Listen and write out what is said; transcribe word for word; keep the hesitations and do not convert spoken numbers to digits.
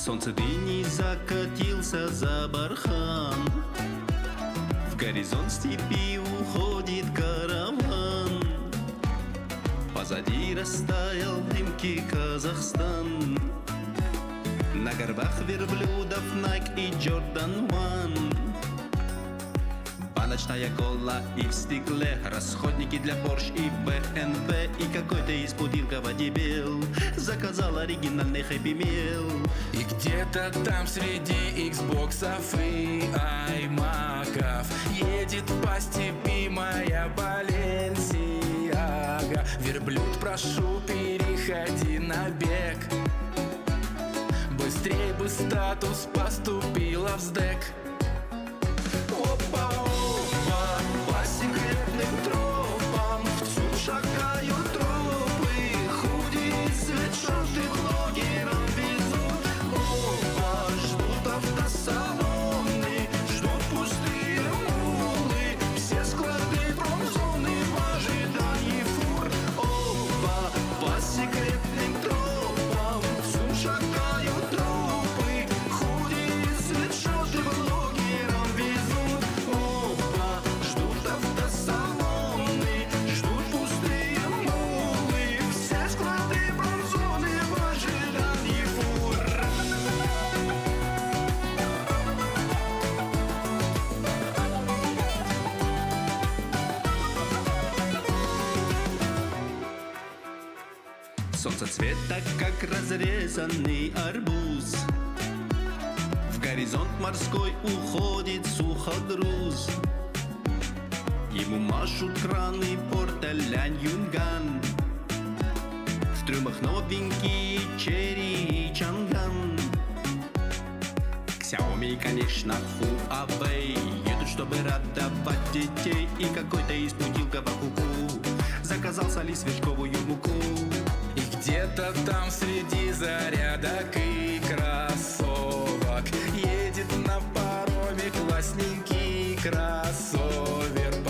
Солнце дыни закатился за бархан, в горизонт степи уходит караван. Позади растаял дымки Казахстан, на горбах верблюдов Nike и Jordan One. Баночная кола и в стекле, расходники для Porsche и бэ эм вэ. И какой-то из путинков одебел заказал оригинальный Happy Meal. И где-то там среди иксбоксов и аймаков едет по степи моя Баленсиага. Верблюд, прошу, переходи на бег, быстрей бы статус поступила в сдэк. Опа, опа, по секретным тропам всю шагают трупы, худи и свитшоты блогерам везут. Опа, ждут автосалоны, ждут пустые мулы, все склады промзоны в ожидании фур. Опа, по секретным тропам всю шагают трупы, худи и свитшоты блогерам везут. Солнце цвета, как разрезанный арбуз, в горизонт морской уходит суходруз. Ему машут краны порта Лянь-Юнган, в трюмах новенькие Черри и Чанган. Xiaomi, конечно, Huawei едут, чтобы радовать детей. И какой-то из путилков ку-ку заказал соли свечковую муку. И где-то там среди зарядок и кроссовок едет на пароме классненький кроссовер.